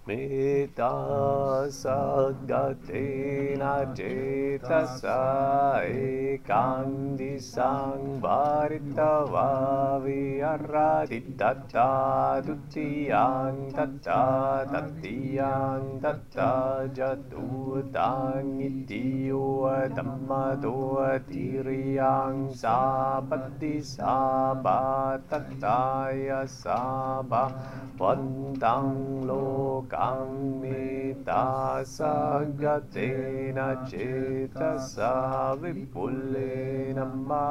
Mita Saggatena Cetasa Ekandi Sangvaritava Viharaditata Dutiyang Tata Tatiyang Tata Jatutang Itiyo Dhammado Tiriyang Sabati Sabha Tataya Sabha Vantang lokang mita sagatena cetasa vipulena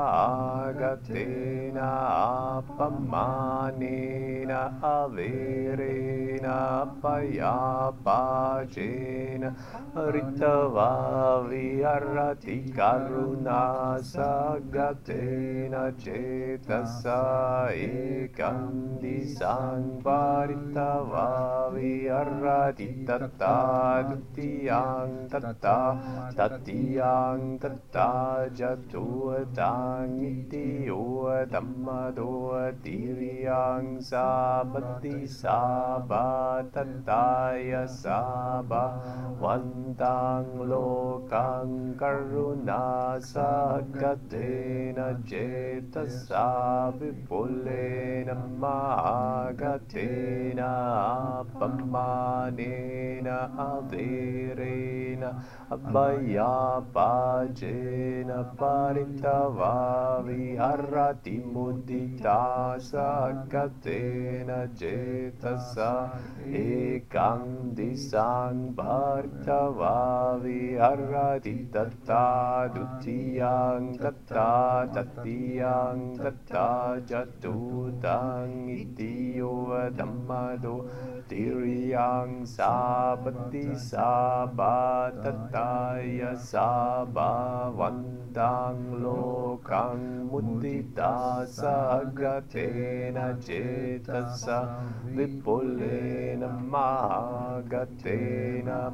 magatena apamanena averena payapacena ritava viharati karuna sagatena cetasa ekandi sangva Paritava viharati tata dutiyang tata tatiyang tata jatuatang itiyo dhammado tiriyang sabati sabha tataya sabha vantang lokang karuna sagatena cetasa vipulena magatena apamanena averena abhayapajena paritava viharati mudita sagatena cetasa ekang disang bhartava viharati tata dutiyang tata tatiyang tata jatutang itiyo dhammado tiriyang sabati sabha tataya sabha vantang lokang mudita sagatena cetasa vipulena mahagatena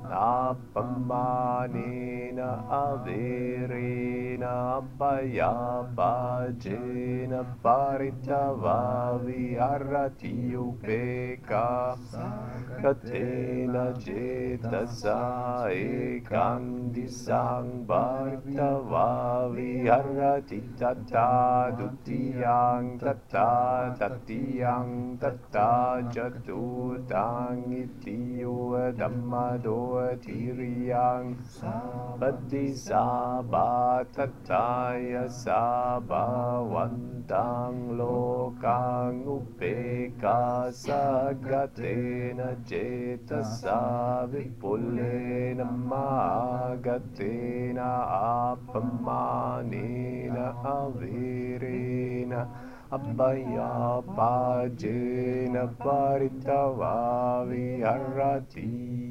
apamanena averena apayapajena paritava viharati upeka katena cetasa ekang disang bhartava viharati tata dutiyang tata tatiyang tata jatutang itiyo dhammado tiriyang sabati sabha tataya sabha vantang lokang upeka sagatena cetasa vipulena magatena apamanena averena abhayapajena paritava viharati